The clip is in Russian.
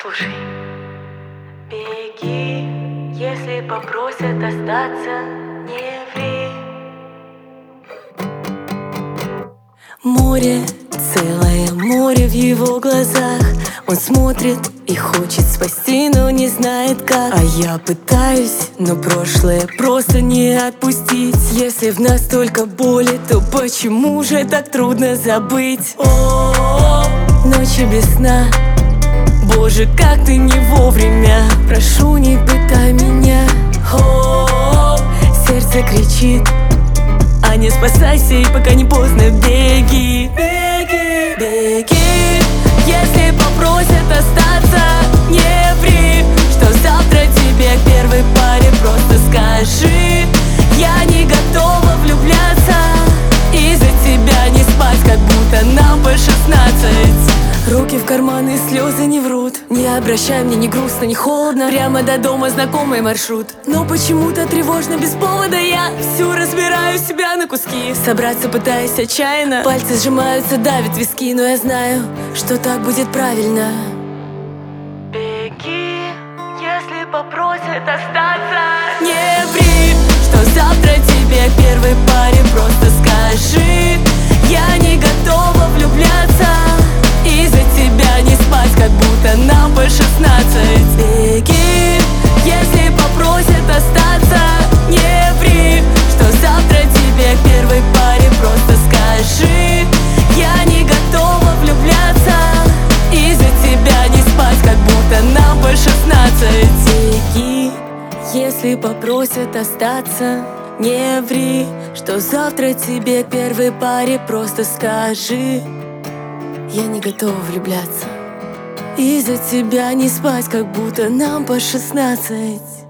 Слушай, беги, если попросят остаться, не ври. Море, целое море в его глазах. Он смотрит и хочет спасти, но не знает как. А я пытаюсь, но прошлое просто не отпустить. Если в нас столько боли, то почему же так трудно забыть? О, ночи без сна, Боже, как ты не вовремя. Прошу, не пытай меня. О, сердце кричит, а не спасайся, и пока не поздно. Беги, беги, беги. Если попросят остаться, не ври, что завтра тебе к первой паре. Просто скажи: я не готова влюбляться, из-за тебя не спать, как будто нам по 16. Руки в карманы, слезы не врут. Не обращай, мне не грустно, не холодно. Прямо до дома знакомый маршрут. Но почему-то тревожно без повода. Я всю разбираю себя на куски. Собраться пытаюсь отчаянно. Пальцы сжимаются, давят виски. Но я знаю, что так будет правильно. Беги, если попросят остаться, Не ври, что завтра тебе к первой паре. Просто скажи: я не готова влюбляться, из-за тебя не спать, как будто нам по 16. Беги, если попросят остаться, не ври, что завтра тебе к первой паре. Просто скажи: я не готова влюбляться, из-за тебя не спать, как будто нам по 16. Беги, если попросят остаться, не ври, что завтра тебе к первой паре. Просто скажи: я не готова влюбляться, из-за тебя не спать, как будто нам по 16.